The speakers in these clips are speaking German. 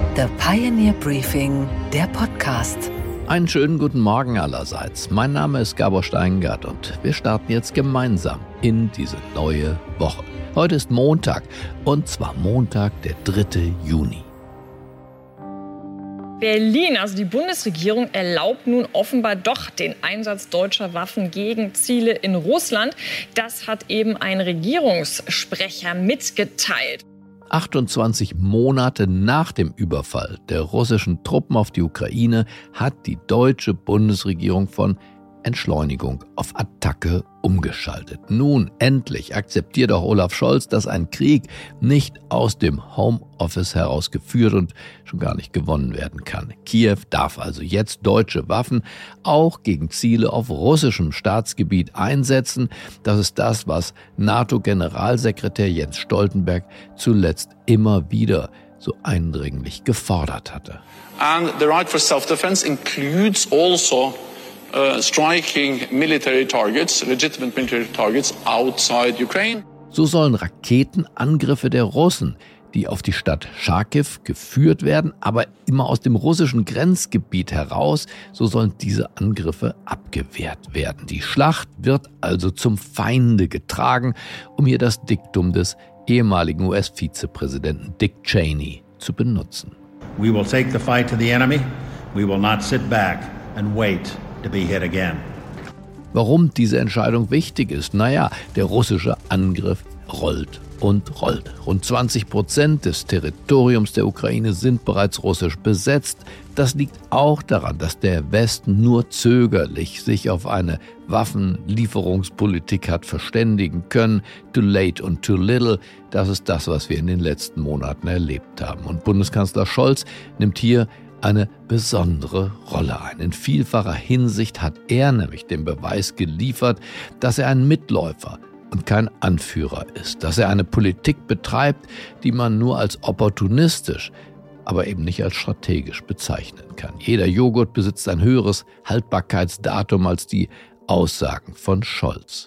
The Pioneer Briefing, der Podcast. Einen schönen guten Morgen allerseits. Mein Name ist Gabor Steingart und wir starten jetzt gemeinsam in diese neue Woche. Heute ist Montag und zwar Montag, der 3. Juni. Berlin, also die Bundesregierung, erlaubt nun offenbar doch den Einsatz deutscher Waffen gegen Ziele in Russland. Das hat eben ein Regierungssprecher mitgeteilt. 28 Monate nach dem Überfall der russischen Truppen auf die Ukraine hat die deutsche Bundesregierung von Entschleunigung auf Attacke umgeschaltet. Nun endlich akzeptiert auch Olaf Scholz, dass ein Krieg nicht aus dem Homeoffice heraus geführt und schon gar nicht gewonnen werden kann. Kiew darf also jetzt deutsche Waffen auch gegen Ziele auf russischem Staatsgebiet einsetzen. Das ist das, was NATO-Generalsekretär Jens Stoltenberg zuletzt immer wieder so eindringlich gefordert hatte. And the right for self-defense includes also striking military targets, legitimate military targets outside Ukraine. So sollen Raketenangriffe der Russen, die auf die Stadt Charkiw geführt werden, aber immer aus dem russischen Grenzgebiet heraus, so sollen diese Angriffe abgewehrt werden. Die Schlacht wird also zum Feinde getragen, um hier das Diktum des ehemaligen US-Vizepräsidenten Dick Cheney zu benutzen. We will take the fight to the enemy. We will not sit back and wait to be hit again. Warum diese Entscheidung wichtig ist? Naja, der russische Angriff rollt und rollt. Rund 20% des Territoriums der Ukraine sind bereits russisch besetzt. Das liegt auch daran, dass der Westen nur zögerlich sich auf eine Waffenlieferungspolitik hat verständigen können. Too late und too little, das ist das, was wir in den letzten Monaten erlebt haben. Und Bundeskanzler Scholz nimmt hier eine besondere Rolle ein. In vielfacher Hinsicht hat er nämlich den Beweis geliefert, dass er ein Mitläufer und kein Anführer ist, dass er eine Politik betreibt, die man nur als opportunistisch, aber eben nicht als strategisch bezeichnen kann. Jeder Joghurt besitzt ein höheres Haltbarkeitsdatum als die Aussagen von Scholz.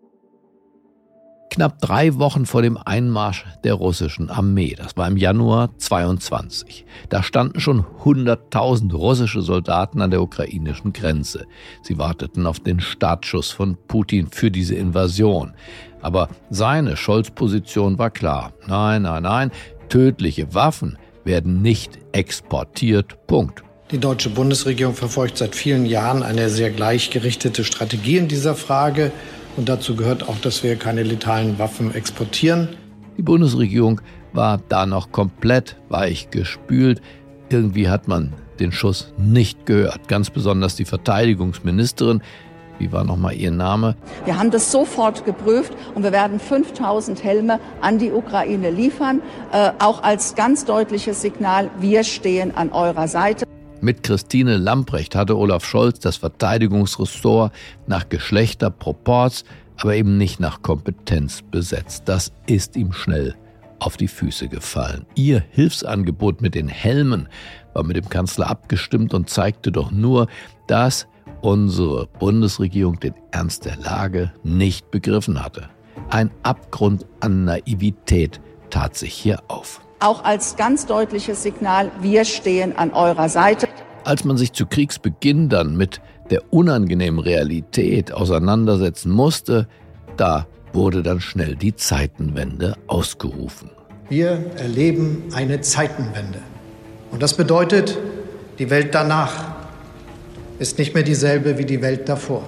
Knapp 3 Wochen vor dem Einmarsch der russischen Armee, das war im Januar 22. Da standen schon 100.000 russische Soldaten an der ukrainischen Grenze. Sie warteten auf den Startschuss von Putin für diese Invasion. Aber seine Scholz-Position war klar. Nein, tödliche Waffen werden nicht exportiert. Punkt. Die deutsche Bundesregierung verfolgt seit vielen Jahren eine sehr gleichgerichtete Strategie in dieser Frage. Und dazu gehört auch, dass wir keine letalen Waffen exportieren. Die Bundesregierung war da noch komplett weichgespült. Irgendwie hat man den Schuss nicht gehört. Ganz besonders die Verteidigungsministerin. Wie war nochmal ihr Name? Wir haben das sofort geprüft und wir werden 5.000 Helme an die Ukraine liefern. Auch als ganz deutliches Signal, wir stehen an eurer Seite. Mit Christine Lambrecht hatte Olaf Scholz das Verteidigungsressort nach Geschlechterproporz, aber eben nicht nach Kompetenz besetzt. Das ist ihm schnell auf die Füße gefallen. Ihr Hilfsangebot mit den Helmen war mit dem Kanzler abgestimmt und zeigte doch nur, dass unsere Bundesregierung den Ernst der Lage nicht begriffen hatte. Ein Abgrund an Naivität tat sich hier auf. Auch als ganz deutliches Signal, wir stehen an eurer Seite. Als man sich zu Kriegsbeginn dann mit der unangenehmen Realität auseinandersetzen musste, da wurde dann schnell die Zeitenwende ausgerufen. Wir erleben eine Zeitenwende. Und das bedeutet, die Welt danach ist nicht mehr dieselbe wie die Welt davor.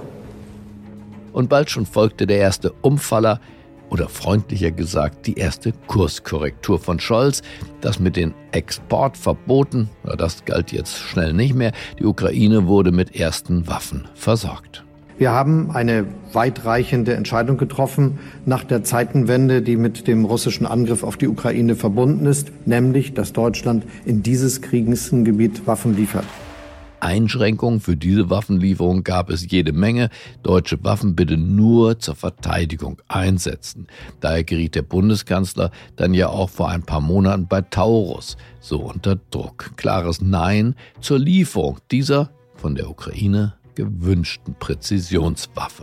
Und bald schon folgte der erste Umfaller, oder freundlicher gesagt, die erste Kurskorrektur von Scholz. Das mit den Exportverboten, das galt jetzt schnell nicht mehr. Die Ukraine wurde mit ersten Waffen versorgt. Wir haben eine weitreichende Entscheidung getroffen nach der Zeitenwende, die mit dem russischen Angriff auf die Ukraine verbunden ist, nämlich, dass Deutschland in dieses Krisengebiet Waffen liefert. Einschränkungen für diese Waffenlieferung gab es jede Menge. Deutsche Waffen bitte nur zur Verteidigung einsetzen. Daher geriet der Bundeskanzler dann ja auch vor ein paar Monaten bei Taurus so unter Druck. Klares Nein zur Lieferung dieser von der Ukraine gewünschten Präzisionswaffe.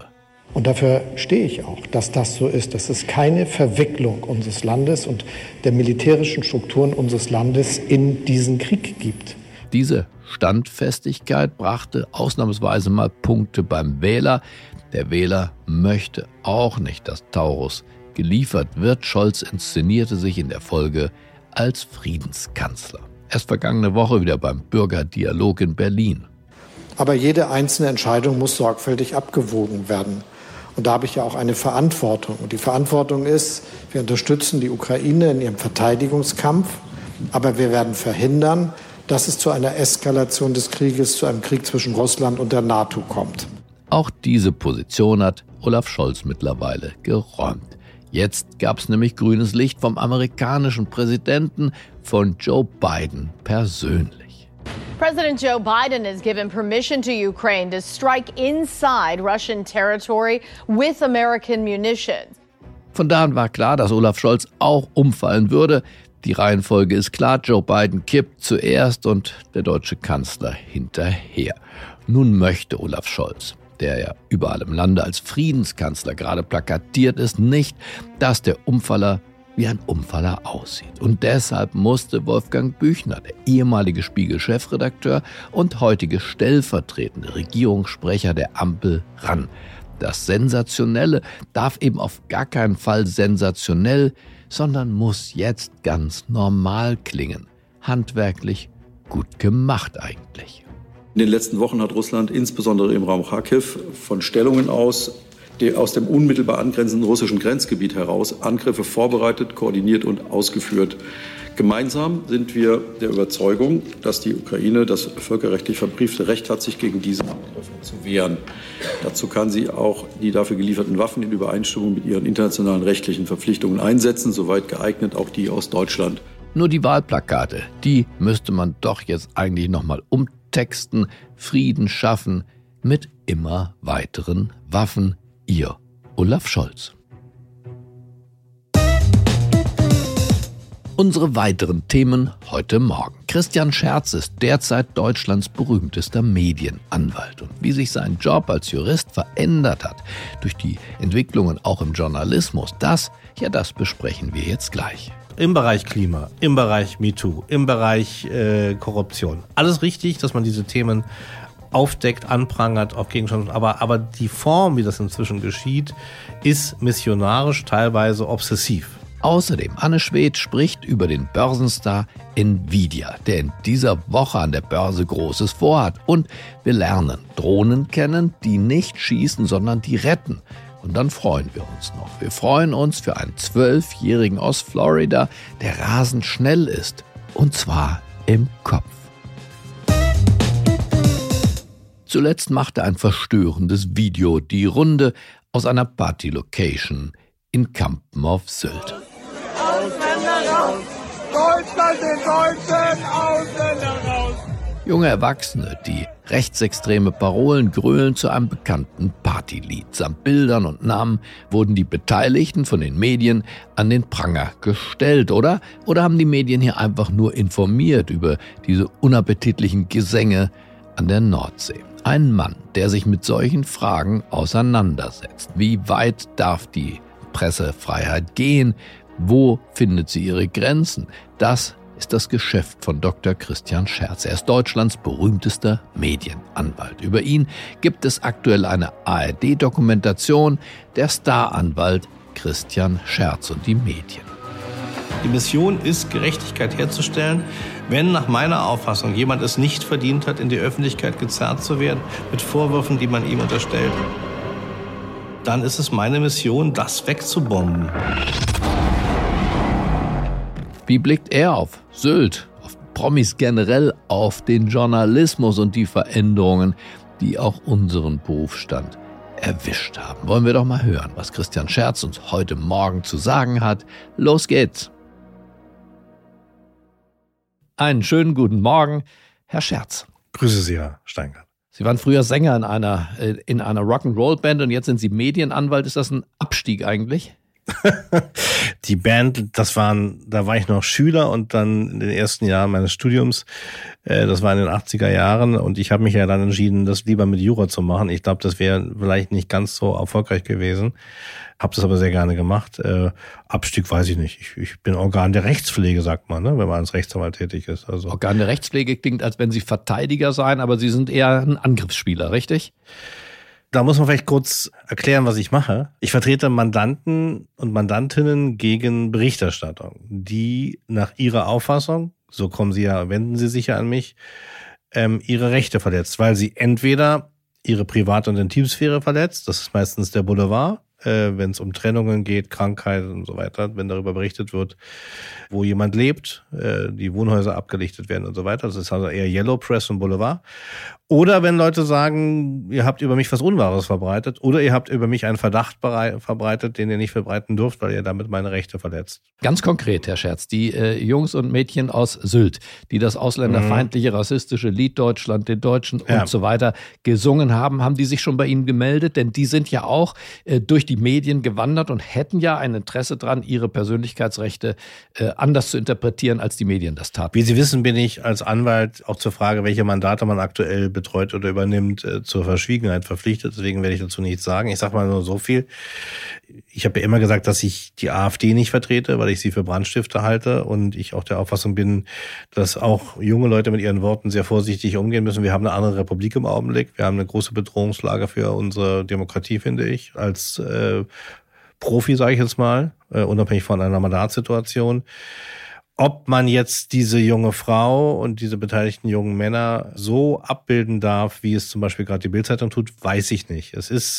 Und dafür stehe ich auch, dass das so ist, dass es keine Verwicklung unseres Landes und der militärischen Strukturen unseres Landes in diesen Krieg gibt. Diese Standfestigkeit brachte ausnahmsweise mal Punkte beim Wähler. Der Wähler möchte auch nicht, dass Taurus geliefert wird. Scholz inszenierte sich in der Folge als Friedenskanzler. Erst vergangene Woche wieder beim Bürgerdialog in Berlin. Aber jede einzelne Entscheidung muss sorgfältig abgewogen werden. Und da habe ich ja auch eine Verantwortung. Und die Verantwortung ist, wir unterstützen die Ukraine in ihrem Verteidigungskampf, aber wir werden verhindern, dass es zu einer Eskalation des Krieges, zu einem Krieg zwischen Russland und der NATO kommt. Auch diese Position hat Olaf Scholz mittlerweile geräumt. Jetzt gab es nämlich grünes Licht vom amerikanischen Präsidenten, von Joe Biden persönlich. President Joe Biden has given permission to Ukraine to strike inside Russian territory with American munitions. Von da an war klar, dass Olaf Scholz auch umfallen würde. Die Reihenfolge ist klar, Joe Biden kippt zuerst und der deutsche Kanzler hinterher. Nun möchte Olaf Scholz, der ja überall im Lande als Friedenskanzler gerade plakatiert ist, nicht, dass der Umfaller wie ein Umfaller aussieht. Und deshalb musste Wolfgang Büchner, der ehemalige Spiegel-Chefredakteur und heutige stellvertretende Regierungssprecher der Ampel, ran. Das Sensationelle darf eben auf gar keinen Fall sensationell, sondern muss jetzt ganz normal klingen. Handwerklich gut gemacht eigentlich. In den letzten Wochen hat Russland insbesondere im Raum Kharkiv von Stellungen aus dem unmittelbar angrenzenden russischen Grenzgebiet heraus Angriffe vorbereitet, koordiniert und ausgeführt. Gemeinsam sind wir der Überzeugung, dass die Ukraine das völkerrechtlich verbriefte Recht hat, sich gegen diese Angriffe zu wehren. Dazu kann sie auch die dafür gelieferten Waffen in Übereinstimmung mit ihren internationalen rechtlichen Verpflichtungen einsetzen, soweit geeignet auch die aus Deutschland. Nur die Wahlplakate, die müsste man doch jetzt eigentlich nochmal umtexten. Frieden schaffen mit immer weiteren Waffen. Ihr Olaf Scholz. Unsere weiteren Themen heute Morgen. Christian Scherz ist derzeit Deutschlands berühmtester Medienanwalt. Und wie sich sein Job als Jurist verändert hat durch die Entwicklungen auch im Journalismus, das besprechen wir jetzt gleich. Im Bereich Klima, im Bereich MeToo, im Bereich Korruption. Alles richtig, dass man diese Themen aufdeckt, anprangert, auch Gegenstand. Aber die Form, wie das inzwischen geschieht, ist missionarisch, teilweise obsessiv. Außerdem, Anne Schwedt spricht über den Börsenstar Nvidia, der in dieser Woche an der Börse Großes vorhat. Und wir lernen Drohnen kennen, die nicht schießen, sondern die retten. Und dann freuen wir uns noch. Wir freuen uns für einen 12-Jährigen aus Florida, der rasend schnell ist. Und zwar im Kopf. Zuletzt machte ein verstörendes Video die Runde aus einer Party-Location in Kampen auf Sylt. Ausländer raus! Deutschland den Deutschen! Ausländer raus! Junge Erwachsene, die rechtsextreme Parolen grölen zu einem bekannten Partylied. Samt Bildern und Namen wurden die Beteiligten von den Medien an den Pranger gestellt, oder? Oder haben die Medien hier einfach nur informiert über diese unappetitlichen Gesänge an der Nordsee? Ein Mann, der sich mit solchen Fragen auseinandersetzt. Wie weit darf die Pressefreiheit gehen? Wo findet sie ihre Grenzen? Das ist das Geschäft von Dr. Christian Scherz. Er ist Deutschlands berühmtester Medienanwalt. Über ihn gibt es aktuell eine ARD-Dokumentation, der Staranwalt Christian Scherz und die Medien. Die Mission ist, Gerechtigkeit herzustellen. Wenn nach meiner Auffassung jemand es nicht verdient hat, in die Öffentlichkeit gezerrt zu werden, mit Vorwürfen, die man ihm unterstellt, dann ist es meine Mission, das wegzubomben. Wie blickt er auf Sylt, auf Promis generell, auf den Journalismus und die Veränderungen, die auch unseren Berufsstand erwischt haben? Wollen wir doch mal hören, was Christian Scherz uns heute Morgen zu sagen hat. Los geht's! Einen schönen guten Morgen, Herr Scherz. Grüße Sie, Herr Steingart. Sie waren früher Sänger in einer Rock'n'Roll-Band und jetzt sind Sie Medienanwalt. Ist das ein Abstieg eigentlich? Die Band, da war ich noch Schüler und dann in den ersten Jahren meines Studiums, das war in den 80er Jahren und ich habe mich ja dann entschieden, das lieber mit Jura zu machen. Ich glaube, das wäre vielleicht nicht ganz so erfolgreich gewesen. Habe das aber sehr gerne gemacht. Abstieg weiß ich nicht. Ich bin Organ der Rechtspflege, sagt man, ne, wenn man als Rechtsanwalt tätig ist. Also Organ der Rechtspflege klingt, als wenn Sie Verteidiger seien, aber Sie sind eher ein Angriffsspieler, richtig? Da muss man vielleicht kurz erklären, was ich mache. Ich vertrete Mandanten und Mandantinnen gegen Berichterstattung, die nach ihrer Auffassung, so wenden sie sich ja an mich, ihre Rechte verletzt, weil sie entweder ihre Privat- und Intimsphäre verletzt, das ist meistens der Boulevard, wenn es um Trennungen geht, Krankheiten und so weiter, wenn darüber berichtet wird, wo jemand lebt, die Wohnhäuser abgelichtet werden und so weiter. Das ist also eher Yellow Press und Boulevard. Oder wenn Leute sagen, ihr habt über mich was Unwahres verbreitet oder ihr habt über mich einen Verdacht verbreitet, den ihr nicht verbreiten dürft, weil ihr damit meine Rechte verletzt. Ganz konkret, Herr Scherz, die Jungs und Mädchen aus Sylt, die das ausländerfeindliche, rassistische Lied Deutschland, den Deutschen und so weiter gesungen haben die sich schon bei Ihnen gemeldet? Denn die sind ja auch durch die Medien gewandert und hätten ja ein Interesse daran, ihre Persönlichkeitsrechte anders zu interpretieren, als die Medien das taten. Wie Sie wissen, bin ich als Anwalt auch zur Frage, welche Mandate man aktuell betreut oder übernimmt, zur Verschwiegenheit verpflichtet. Deswegen werde ich dazu nichts sagen. Ich sage mal nur so viel. Ich habe ja immer gesagt, dass ich die AfD nicht vertrete, weil ich sie für Brandstifter halte und ich auch der Auffassung bin, dass auch junge Leute mit ihren Worten sehr vorsichtig umgehen müssen. Wir haben eine andere Republik im Augenblick. Wir haben eine große Bedrohungslage für unsere Demokratie, finde ich, als Profi, sage ich jetzt mal, unabhängig von einer Mandatssituation. Ob man jetzt diese junge Frau und diese beteiligten jungen Männer so abbilden darf, wie es zum Beispiel gerade die Bild-Zeitung tut, weiß ich nicht.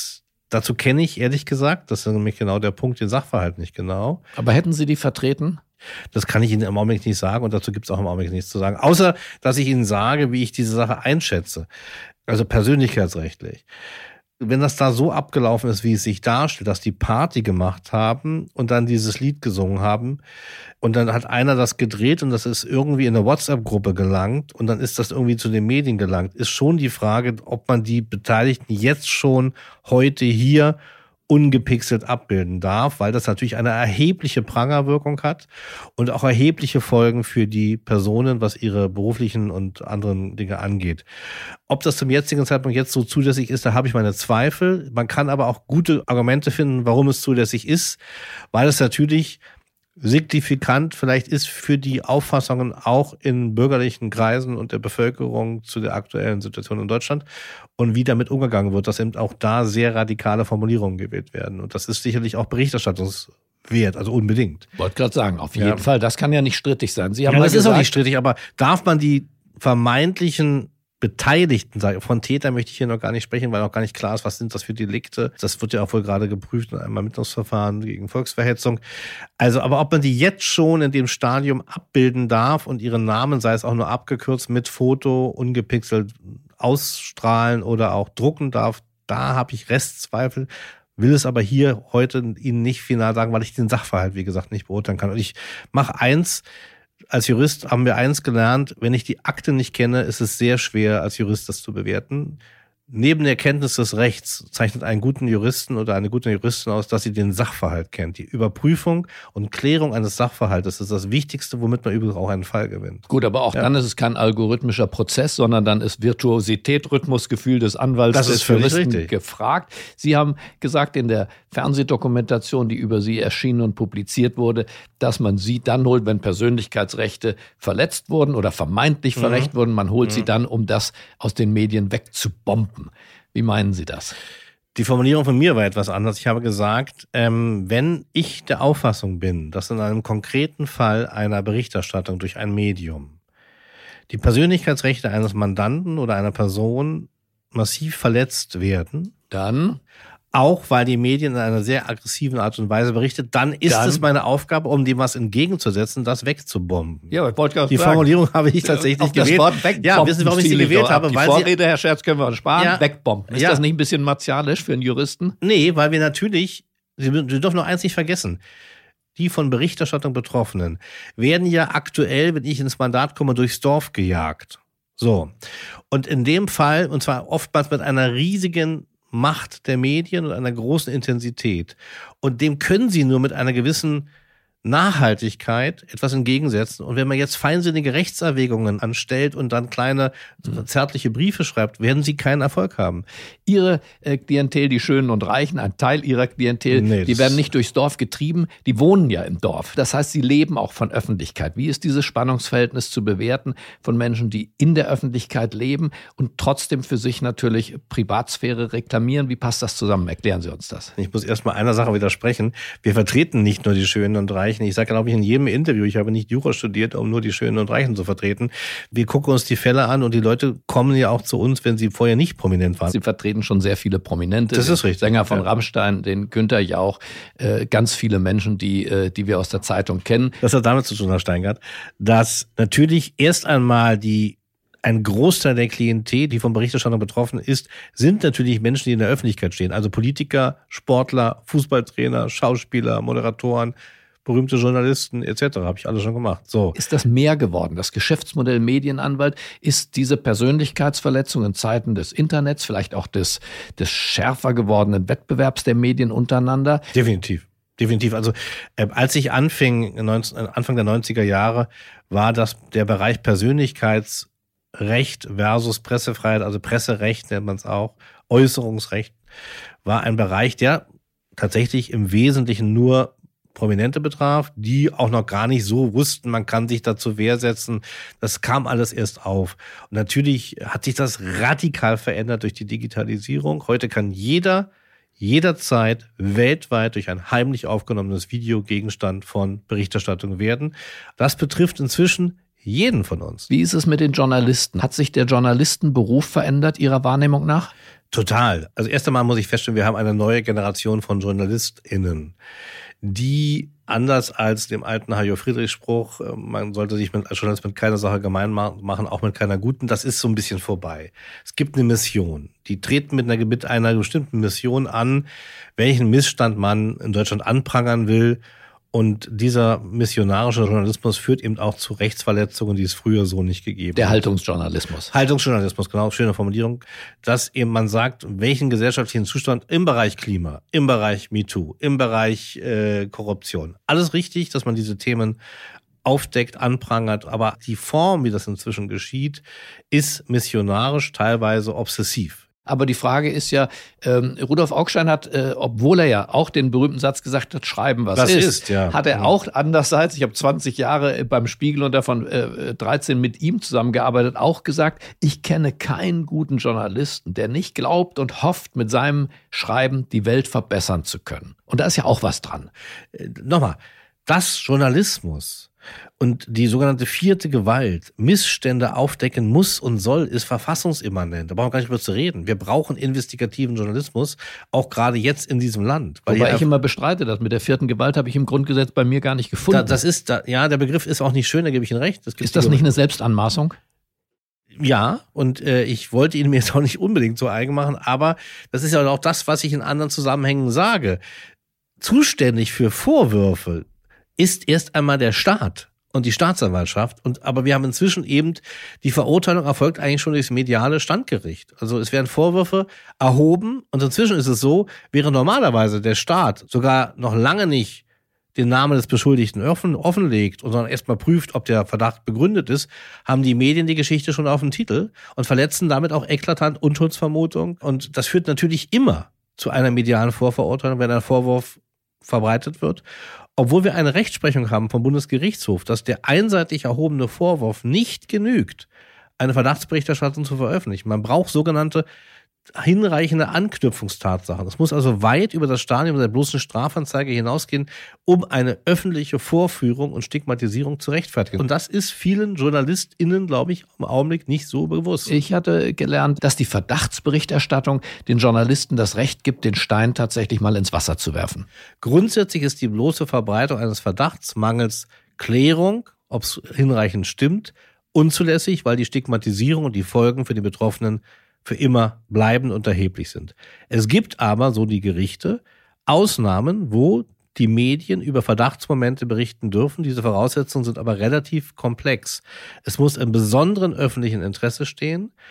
Dazu kenne ich ehrlich gesagt, das ist nämlich genau der Punkt, den Sachverhalt nicht genau. Aber hätten Sie die vertreten? Das kann ich Ihnen im Augenblick nicht sagen und dazu gibt es auch im Augenblick nichts zu sagen. Außer, dass ich Ihnen sage, wie ich diese Sache einschätze. Also persönlichkeitsrechtlich. Wenn das da so abgelaufen ist, wie es sich darstellt, dass die Party gemacht haben und dann dieses Lied gesungen haben und dann hat einer das gedreht und das ist irgendwie in eine WhatsApp-Gruppe gelangt und dann ist das irgendwie zu den Medien gelangt, ist schon die Frage, ob man die Beteiligten jetzt schon heute hier ungepixelt abbilden darf, weil das natürlich eine erhebliche Prangerwirkung hat und auch erhebliche Folgen für die Personen, was ihre beruflichen und anderen Dinge angeht. Ob das zum jetzigen Zeitpunkt jetzt so zulässig ist, da habe ich meine Zweifel. Man kann aber auch gute Argumente finden, warum es zulässig ist, weil es natürlich signifikant vielleicht ist für die Auffassungen auch in bürgerlichen Kreisen und der Bevölkerung zu der aktuellen Situation in Deutschland und wie damit umgegangen wird, dass eben auch da sehr radikale Formulierungen gewählt werden. Und das ist sicherlich auch berichterstattungswert, also unbedingt. Ich wollte gerade sagen, auf jeden Fall. Das kann ja nicht strittig sein. Sie haben ja, mal das gesagt, ist auch nicht strittig, aber darf man die vermeintlichen Beteiligten, von Tätern möchte ich hier noch gar nicht sprechen, weil auch gar nicht klar ist, was sind das für Delikte. Das wird ja auch wohl gerade geprüft in einem Ermittlungsverfahren gegen Volksverhetzung. Also, aber ob man die jetzt schon in dem Stadium abbilden darf und ihren Namen, sei es auch nur abgekürzt, mit Foto, ungepixelt ausstrahlen oder auch drucken darf, da habe ich Restzweifel. Will es aber hier heute Ihnen nicht final sagen, weil ich den Sachverhalt, wie gesagt, nicht beurteilen kann. Und ich mache eins: Als Jurist haben wir eins gelernt, wenn ich die Akte nicht kenne, ist es sehr schwer, als Jurist das zu bewerten. Neben der Kenntnis des Rechts zeichnet einen guten Juristen oder eine gute Juristin aus, dass sie den Sachverhalt kennt. Die Überprüfung und Klärung eines Sachverhaltes ist das Wichtigste, womit man übrigens auch einen Fall gewinnt. Gut, aber auch dann ist es kein algorithmischer Prozess, sondern dann ist Virtuosität, Rhythmusgefühl des Anwalts, des Juristen gefragt. Sie haben gesagt in der Fernsehdokumentation, die über Sie erschienen und publiziert wurde, dass man Sie dann holt, wenn Persönlichkeitsrechte verletzt wurden oder vermeintlich verletzt wurden. Man holt sie dann, um das aus den Medien wegzubomben. Wie meinen Sie das? Die Formulierung von mir war etwas anders. Ich habe gesagt, wenn ich der Auffassung bin, dass in einem konkreten Fall einer Berichterstattung durch ein Medium die Persönlichkeitsrechte eines Mandanten oder einer Person massiv verletzt werden, dann, auch weil die Medien in einer sehr aggressiven Art und Weise berichtet, dann ist es meine Aufgabe, um dem was entgegenzusetzen, das wegzubomben. Ja, ich wollte gerade sagen. Die Formulierung habe ich tatsächlich gewählt. Das Wort wegbomben. Ja, wissen Sie, warum ich sie gewählt habe? Die Vorrede, Herr Scherz, können wir uns sparen. Ja. Wegbomben. Ist das nicht ein bisschen martialisch für einen Juristen? Nee, weil wir natürlich, Sie dürfen nur eins nicht vergessen, die von Berichterstattung Betroffenen werden ja aktuell, wenn ich ins Mandat komme, durchs Dorf gejagt. So. Und in dem Fall, und zwar oftmals mit einer riesigen Macht der Medien und einer großen Intensität. Und dem können sie nur mit einer gewissen Nachhaltigkeit etwas entgegensetzen. Und wenn man jetzt feinsinnige Rechtserwägungen anstellt und dann kleine zärtliche Briefe schreibt, werden sie keinen Erfolg haben. Ihre Klientel, die Schönen und Reichen, ein Teil ihrer Klientel, die werden nicht durchs Dorf getrieben, die wohnen ja im Dorf. Das heißt, sie leben auch von Öffentlichkeit. Wie ist dieses Spannungsverhältnis zu bewerten von Menschen, die in der Öffentlichkeit leben und trotzdem für sich natürlich Privatsphäre reklamieren? Wie passt das zusammen? Erklären Sie uns das. Ich muss erst mal einer Sache widersprechen. Wir vertreten nicht nur die Schönen und Reichen. Ich sage, glaube ich, in jedem Interview, ich habe nicht Jura studiert, um nur die Schönen und Reichen zu vertreten. Wir gucken uns die Fälle an und die Leute kommen ja auch zu uns, wenn sie vorher nicht prominent waren. Sie vertreten schon sehr viele Prominente. Das ist richtig. Sänger von Rammstein, den Günther Jauch, ganz viele Menschen, die wir aus der Zeitung kennen. Das hat damit zu tun, Herr Steingart, dass natürlich erst einmal ein Großteil der Klientel, die von Berichterstattung betroffen ist, sind natürlich Menschen, die in der Öffentlichkeit stehen. Also Politiker, Sportler, Fußballtrainer, Schauspieler, Moderatoren, berühmte Journalisten etc. Habe ich alles schon gemacht. So. Ist das mehr geworden? Das Geschäftsmodell Medienanwalt, ist diese Persönlichkeitsverletzung in Zeiten des Internets, vielleicht auch des schärfer gewordenen Wettbewerbs der Medien untereinander? Definitiv. Also als ich anfing, Anfang der 90er Jahre, war das der Bereich Persönlichkeitsrecht versus Pressefreiheit, also Presserecht nennt man es auch, Äußerungsrecht, war ein Bereich, der tatsächlich im Wesentlichen nur Prominente betraf, die auch noch gar nicht so wussten, man kann sich da zur Wehr setzen. Das kam alles erst auf. Und natürlich hat sich das radikal verändert durch die Digitalisierung. Heute kann jederzeit weltweit durch ein heimlich aufgenommenes Video Gegenstand von Berichterstattung werden. Das betrifft inzwischen jeden von uns. Wie ist es mit den Journalisten? Hat sich der Journalistenberuf verändert, Ihrer Wahrnehmung nach? Total. Also erst einmal muss ich feststellen, wir haben eine neue Generation von JournalistInnen, die anders als dem alten Hajo-Friedrich-Spruch, man sollte sich als Journalist mit keiner Sache gemein machen, auch mit keiner guten, das ist so ein bisschen vorbei. Es gibt eine Mission. Die treten mit einer bestimmten Mission an, welchen Missstand man in Deutschland anprangern will. Und dieser missionarische Journalismus führt eben auch zu Rechtsverletzungen, die es früher so nicht gegeben hat. Der Haltungsjournalismus. Haltungsjournalismus, genau, schöne Formulierung. Dass eben man sagt, welchen gesellschaftlichen Zustand im Bereich Klima, im Bereich MeToo, im Bereich Korruption. Alles richtig, dass man diese Themen aufdeckt, anprangert. Aber die Form, wie das inzwischen geschieht, ist missionarisch, teilweise obsessiv. Aber die Frage ist ja, Rudolf Augstein hat, obwohl er ja auch den berühmten Satz gesagt hat, schreiben, was ist, hat er auch andererseits, ich habe 20 Jahre beim Spiegel und davon 13 mit ihm zusammengearbeitet, auch gesagt, ich kenne keinen guten Journalisten, der nicht glaubt und hofft, mit seinem Schreiben die Welt verbessern zu können. Und da ist ja auch was dran. Nochmal, dass Journalismus und die sogenannte vierte Gewalt Missstände aufdecken muss und soll, ist verfassungsimmanent. Da brauchen wir gar nicht drüber zu reden. Wir brauchen investigativen Journalismus, auch gerade jetzt in diesem Land. Wobei ich immer bestreite, dass mit der vierten Gewalt habe ich im Grundgesetz bei mir gar nicht gefunden. Der Begriff ist auch nicht schön, da gebe ich Ihnen recht. Ist das nicht eine Selbstanmaßung? Ja, und ich wollte Ihnen mir jetzt auch nicht unbedingt so eigen machen, aber das ist ja auch das, was ich in anderen Zusammenhängen sage. Zuständig für Vorwürfe ist erst einmal der Staat und die Staatsanwaltschaft. Aber wir haben inzwischen eben, die Verurteilung erfolgt eigentlich schon durchs mediale Standgericht. Also es werden Vorwürfe erhoben und inzwischen ist es so, während normalerweise der Staat sogar noch lange nicht den Namen des Beschuldigten offenlegt und dann erstmal prüft, ob der Verdacht begründet ist, haben die Medien die Geschichte schon auf dem Titel und verletzen damit auch eklatant Unschuldsvermutung. Und das führt natürlich immer zu einer medialen Vorverurteilung, wenn ein Vorwurf verbreitet wird. Obwohl wir eine Rechtsprechung haben vom Bundesgerichtshof, dass der einseitig erhobene Vorwurf nicht genügt, eine Verdachtsberichterstattung zu veröffentlichen. Man braucht sogenannte hinreichende Anknüpfungstatsachen. Es muss also weit über das Stadium der bloßen Strafanzeige hinausgehen, um eine öffentliche Vorführung und Stigmatisierung zu rechtfertigen. Und das ist vielen JournalistInnen, glaube ich, im Augenblick nicht so bewusst. Ich hatte gelernt, dass die Verdachtsberichterstattung den Journalisten das Recht gibt, den Stein tatsächlich mal ins Wasser zu werfen. Grundsätzlich ist die bloße Verbreitung eines Verdachts mangels Klärung, ob es hinreichend stimmt, unzulässig, weil die Stigmatisierung und die Folgen für die Betroffenen für immer bleibend und erheblich sind. Es gibt aber, so die Gerichte, Ausnahmen, wo die Medien über Verdachtsmomente berichten dürfen. Diese Voraussetzungen sind aber relativ komplex. Es muss im besonderen öffentlichen Interesse stehen.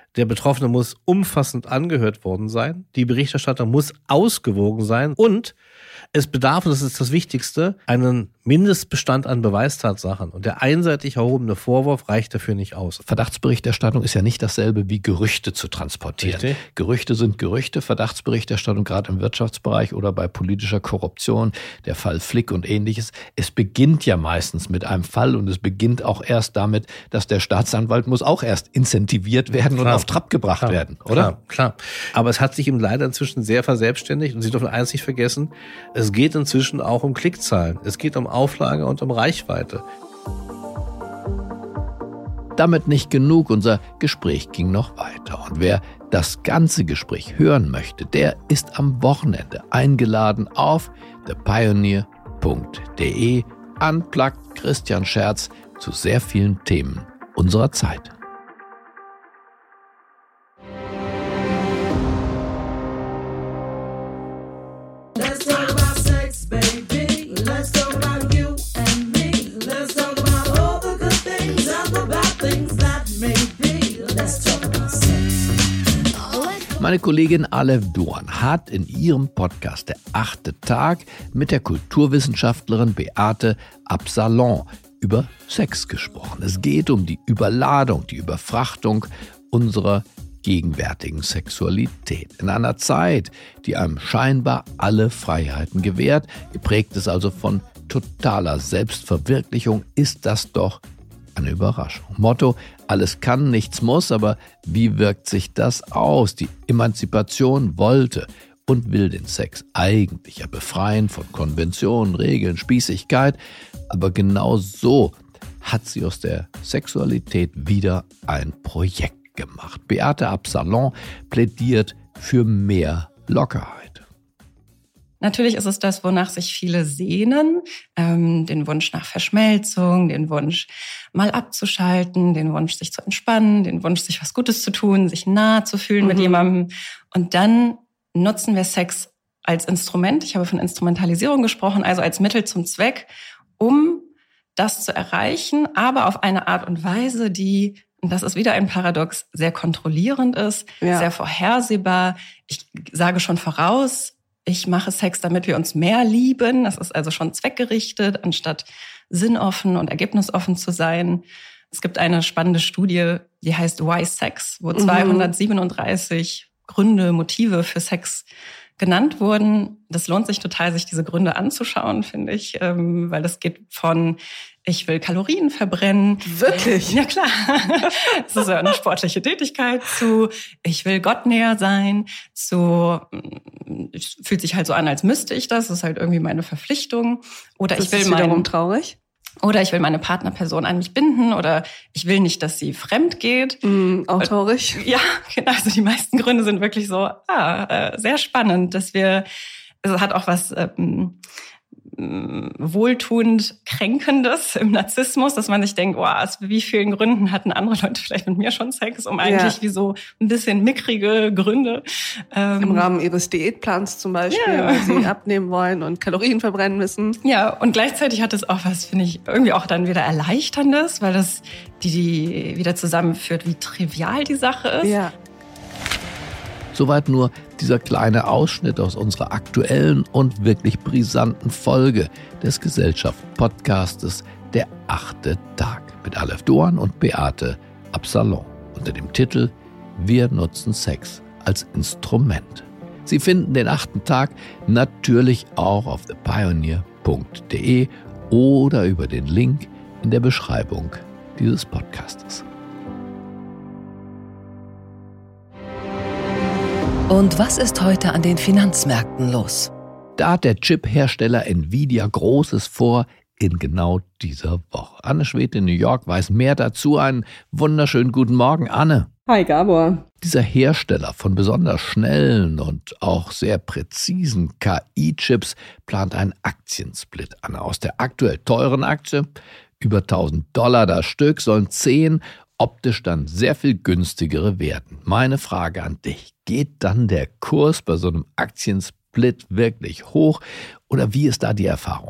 Der Betroffene muss umfassend angehört worden sein. Die Berichterstattung muss ausgewogen sein. Und es bedarf, und das ist das Wichtigste, einen Mindestbestand an Beweistatsachen. Und der einseitig erhobene Vorwurf reicht dafür nicht aus. Verdachtsberichterstattung ist ja nicht dasselbe wie Gerüchte zu transportieren. Richtig. Gerüchte sind Gerüchte, Verdachtsberichterstattung gerade im Wirtschaftsbereich oder bei politischer Korruption, der Fall Flick und ähnliches. Es beginnt ja meistens mit einem Fall und es beginnt auch erst damit, dass der Staatsanwalt muss auch erst incentiviert werden und auf Trab gebracht werden, oder? Klar. Aber es hat sich eben leider inzwischen sehr verselbstständigt und Sie dürfen eins nicht vergessen, es geht inzwischen auch um Klickzahlen. Es geht um Auflage und um Reichweite. Damit nicht genug, unser Gespräch ging noch weiter. Und wer das ganze Gespräch hören möchte, der ist am Wochenende eingeladen auf thepioneer.de. Unplugged Christian Scherz zu sehr vielen Themen unserer Zeit. Meine Kollegin Aleph Doğan hat in ihrem Podcast Der 8. Tag mit der Kulturwissenschaftlerin Beate Absalon über Sex gesprochen. Es geht um die Überladung, die Überfrachtung unserer gegenwärtigen Sexualität. In einer Zeit, die einem scheinbar alle Freiheiten gewährt, geprägt ist also von totaler Selbstverwirklichung, ist das doch eine Überraschung. Motto: alles kann, nichts muss, aber wie wirkt sich das aus? Die Emanzipation wollte und will den Sex eigentlich ja befreien von Konventionen, Regeln, Spießigkeit, aber genau so hat sie aus der Sexualität wieder ein Projekt gemacht. Beate Absalon plädiert für mehr Lockerheit. Natürlich ist es das, wonach sich viele sehnen, den Wunsch nach Verschmelzung, den Wunsch mal abzuschalten, den Wunsch sich zu entspannen, den Wunsch sich was Gutes zu tun, sich nahe zu fühlen mit jemandem. Und dann nutzen wir Sex als Instrument, ich habe von Instrumentalisierung gesprochen, also als Mittel zum Zweck, um das zu erreichen, aber auf eine Art und Weise, die, und das ist wieder ein Paradox, sehr kontrollierend ist, sehr vorhersehbar. Ich sage schon voraus, ich mache Sex, damit wir uns mehr lieben. Das ist also schon zweckgerichtet, anstatt sinnoffen und ergebnisoffen zu sein. Es gibt eine spannende Studie, die heißt Why Sex, wo 237 Gründe, Motive für Sex genannt wurden. Das lohnt sich total, sich diese Gründe anzuschauen, finde ich, weil das geht von ich will Kalorien verbrennen. Wirklich? Ja, klar. Das ist ja eine sportliche Tätigkeit. Zu ich will Gott näher sein. Zu es fühlt sich halt so an, als müsste ich das. Das ist halt irgendwie meine Verpflichtung. Oder das ich will ist wiederum traurig. Oder ich will meine Partnerperson an mich binden. Oder ich will nicht, dass sie fremd geht. Auch traurig. Ja, genau. Also die meisten Gründe sind wirklich so, sehr spannend, dass wir, es hat auch was wohltuend Kränkendes im Narzissmus, dass man sich denkt, aus wie vielen Gründen hatten andere Leute vielleicht mit mir schon Sex, um eigentlich wie so ein bisschen mickrige Gründe. Im Rahmen ihres Diätplans zum Beispiel, weil sie abnehmen wollen und Kalorien verbrennen müssen. Ja, und gleichzeitig hat es auch was, finde ich, irgendwie auch dann wieder Erleichterndes, weil das die wieder zusammenführt, wie trivial die Sache ist. Ja. Soweit nur dieser kleine Ausschnitt aus unserer aktuellen und wirklich brisanten Folge des Gesellschaft-Podcastes Der 8. Tag mit Aleph Doğan und Beate Absalon unter dem Titel Wir nutzen Sex als Instrument. Sie finden den 8. Tag natürlich auch auf thepioneer.de oder über den Link in der Beschreibung dieses Podcastes. Und was ist heute an den Finanzmärkten los? Da hat der Chip-Hersteller Nvidia Großes vor in genau dieser Woche. Anne Schwed in New York weiß mehr dazu. Einen wunderschönen guten Morgen, Anne. Hi, Gabor. Dieser Hersteller von besonders schnellen und auch sehr präzisen KI-Chips plant einen Aktiensplit an. Aus der aktuell teuren Aktie, über $1.000 das Stück, sollen 10 optisch dann sehr viel günstigere werden. Meine Frage an dich: Geht dann der Kurs bei so einem Aktiensplit wirklich hoch oder wie ist da die Erfahrung?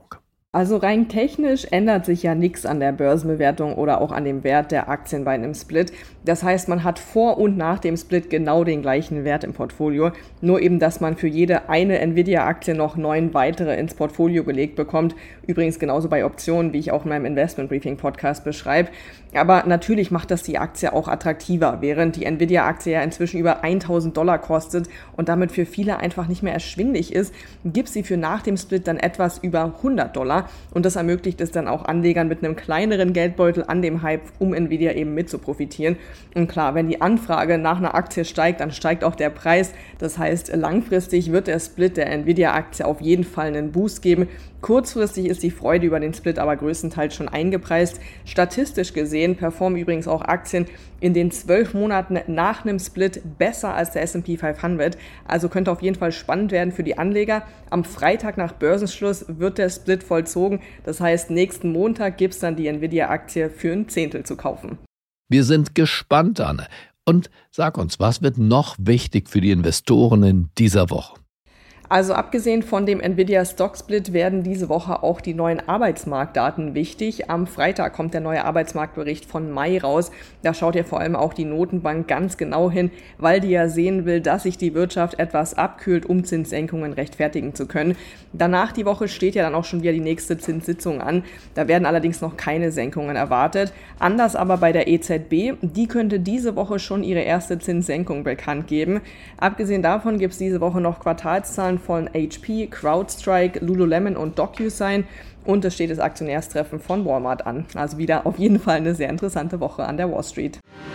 Also rein technisch ändert sich ja nichts an der Börsenbewertung oder auch an dem Wert der Aktien bei einem Split. Das heißt, man hat vor und nach dem Split genau den gleichen Wert im Portfolio. Nur eben, dass man für jede eine Nvidia-Aktie noch 9 weitere ins Portfolio gelegt bekommt. Übrigens genauso bei Optionen, wie ich auch in meinem Investment Briefing Podcast beschreibe. Aber natürlich macht das die Aktie auch attraktiver, während die Nvidia-Aktie ja inzwischen über $1.000 kostet und damit für viele einfach nicht mehr erschwinglich ist, gibt sie für nach dem Split dann etwas über $100. Und das ermöglicht es dann auch Anlegern mit einem kleineren Geldbeutel an dem Hype um Nvidia eben mit zu profitieren. Und klar, wenn die Anfrage nach einer Aktie steigt, dann steigt auch der Preis. Das heißt, langfristig wird der Split der Nvidia-Aktie auf jeden Fall einen Boost geben. Kurzfristig ist die Freude über den Split aber größtenteils schon eingepreist. Statistisch gesehen performen übrigens auch Aktien in den 12 Monaten nach einem Split besser als der S&P 500. Also könnte auf jeden Fall spannend werden für die Anleger. Am Freitag nach Börsenschluss wird der Split vollzogen. Das heißt, nächsten Montag gibt es dann die Nvidia-Aktie für ein Zehntel zu kaufen. Wir sind gespannt, Anne. Und sag uns, was wird noch wichtig für die Investoren in dieser Woche? Also abgesehen von dem Nvidia Stock Split werden diese Woche auch die neuen Arbeitsmarktdaten wichtig. Am Freitag kommt der neue Arbeitsmarktbericht von Mai raus. Da schaut ja vor allem auch die Notenbank ganz genau hin, weil die ja sehen will, dass sich die Wirtschaft etwas abkühlt, um Zinssenkungen rechtfertigen zu können. Danach die Woche steht ja dann auch schon wieder die nächste Zinssitzung an. Da werden allerdings noch keine Senkungen erwartet. Anders aber bei der EZB, die könnte diese Woche schon ihre erste Zinssenkung bekannt geben. Abgesehen davon gibt es diese Woche noch Quartalszahlen von HP, CrowdStrike, Lululemon und DocuSign und es steht das Aktionärstreffen von Walmart an. Also wieder auf jeden Fall eine sehr interessante Woche an der Wall Street.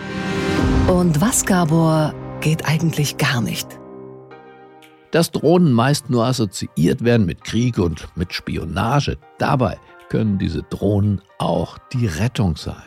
Und was, Gabor, geht eigentlich gar nicht? Dass Drohnen meist nur assoziiert werden mit Krieg und mit Spionage. Dabei können diese Drohnen auch die Rettung sein.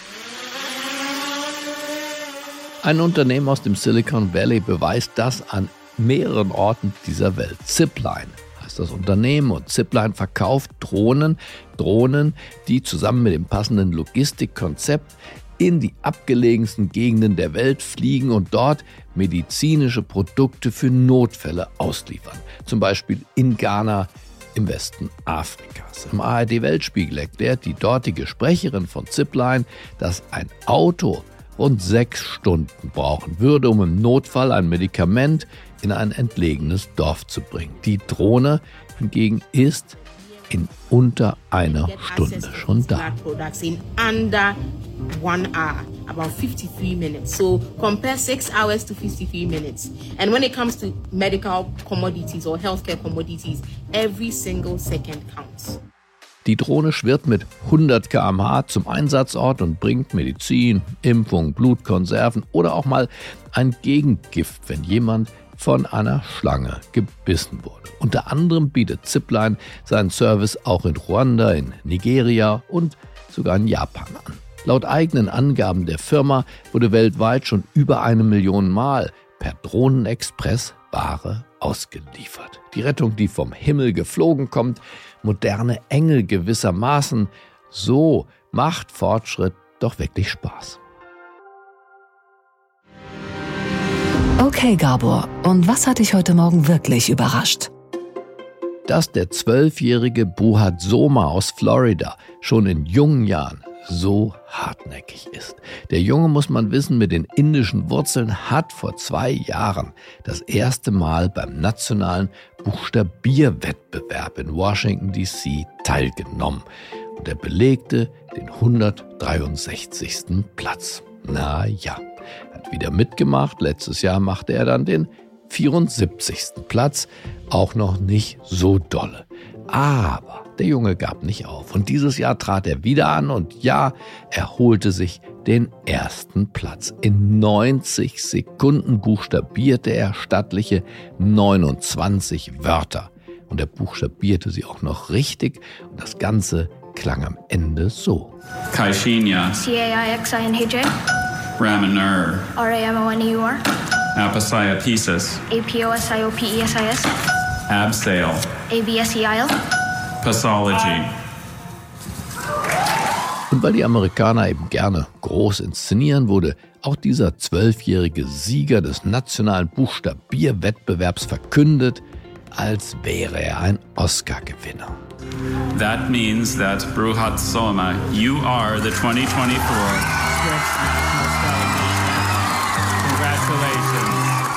Ein Unternehmen aus dem Silicon Valley beweist das an mehreren Orten dieser Welt. Zipline heißt das Unternehmen und Zipline verkauft Drohnen, die zusammen mit dem passenden Logistikkonzept in die abgelegensten Gegenden der Welt fliegen und dort medizinische Produkte für Notfälle ausliefern. Zum Beispiel in Ghana im Westen Afrikas. Im ARD-Weltspiegel erklärt die dortige Sprecherin von Zipline, dass ein Auto rund 6 Stunden brauchen würde, um im Notfall ein Medikament in ein entlegenes Dorf zu bringen. Die Drohne hingegen ist in unter einer Stunde schon da. About 53 minutes. So compare 6 hours to 53 minutes. And when it comes to medical commodities or healthcare commodities, every single second counts. Die Drohne schwirrt mit 100 km/h zum Einsatzort und bringt Medizin, Impfung, Blutkonserven oder auch mal ein Gegengift, wenn jemand von einer Schlange gebissen wurde. Unter anderem bietet Zipline seinen Service auch in Ruanda, in Nigeria und sogar in Japan an. Laut eigenen Angaben der Firma wurde weltweit schon über 1 Million Mal per Drohnenexpress Ware ausgeliefert. Die Rettung, die vom Himmel geflogen kommt, moderne Engel gewissermaßen, so macht Fortschritt doch wirklich Spaß. Okay, Gabor, und was hat dich heute Morgen wirklich überrascht? Dass der 12-jährige Buhat Soma aus Florida schon in jungen Jahren so hartnäckig ist. Der Junge, muss man wissen, mit den indischen Wurzeln hat vor 2 Jahren das erste Mal beim nationalen Buchstabierwettbewerb in Washington D.C. teilgenommen. Und er belegte den 163. Platz. Na ja, hat wieder mitgemacht. Letztes Jahr machte er dann den 74. Platz. Auch noch nicht so dolle. Aber der Junge gab nicht auf. Und dieses Jahr trat er wieder an und ja, er holte sich den ersten Platz. In 90 Sekunden buchstabierte er stattliche 29 Wörter. Und er buchstabierte sie auch noch richtig. Und das Ganze klang am Ende so. Caixinha. C-A-I-X-I-N-H-J. Ramener. R-A-M-O-N-E-U-R. Aposiopiesis. A-P-O-S-I-O-P-E-S-I-S. Abseil. A-B-S-E-I-L. Pathology. Und weil die Amerikaner eben gerne groß inszenieren, wurde auch dieser 12-jährige Sieger des nationalen Buchstabierwettbewerbs verkündet, als wäre er ein Oscar-Gewinner. That means that Bruhat Soma, you are the 2024. Congratulations.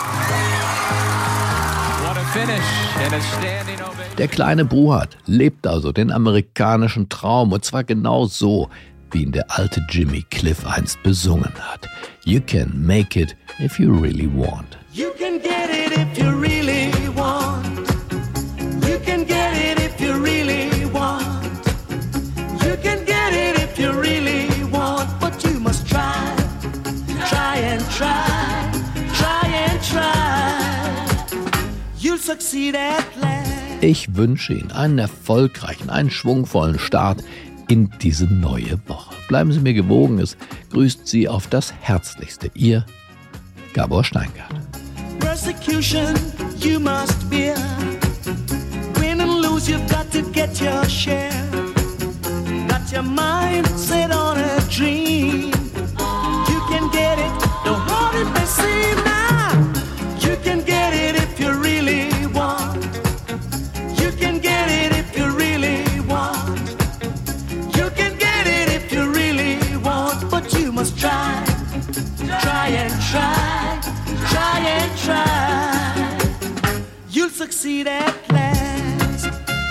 What a finish and a standing ovation. Der kleine Bruhat lebt also den amerikanischen Traum, und zwar genau so, wie ihn der alte Jimmy Cliff einst besungen hat. You can make it if you really want. You can get it if you really want. You can get it if you really want. You can get it if you really want. But you must try, try and try, try and try. You'll succeed at last. Ich wünsche Ihnen einen erfolgreichen, einen schwungvollen Start in diese neue Woche. Bleiben Sie mir gewogen, es grüßt Sie auf das Herzlichste. Ihr Gabor Steingart. Persecution you must bear. Win and lose, you've got to get your share. Got your mind set on a dream. You can get it, no hard it may seem now. You can get it if you really want. You can get it if you really want. You can get it if you really want. But you must try, try and try, try and try. You'll succeed at last.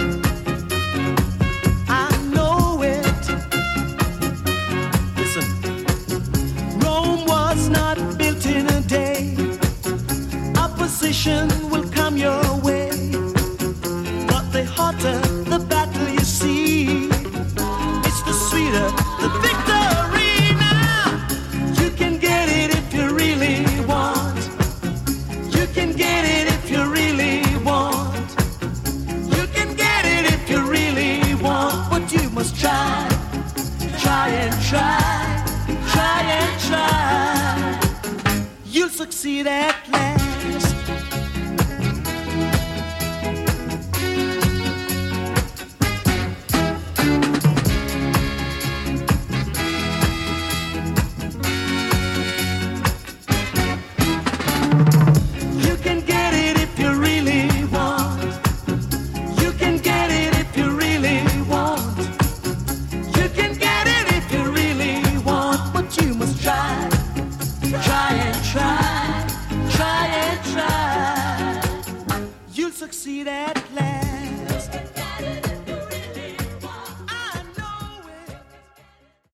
I know it. Listen, Rome was not built in a day. Opposition will come your way. But the hotter the battle you see, it's the sweeter the victory now. You can get it if you really want. You can get it if you really want. You can get it if you really want. But you must try, try and try, try and try. You'll succeed at last. You can get it if you really want. You can get it if you really want. You can get it if you really want. But you must try, try and try, try and try. You'll succeed at last.